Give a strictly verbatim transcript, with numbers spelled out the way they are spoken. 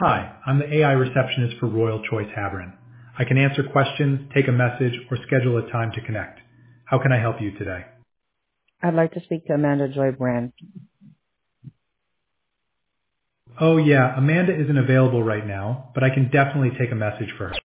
Hi, I'm the A I receptionist for Royal Choice Habron. I can answer questions, take a message, or schedule a time to connect. How can I help you today? I'd like to speak to Amanda Joy Brand. Oh yeah, Amanda isn't available right now, but I can definitely take a message for her.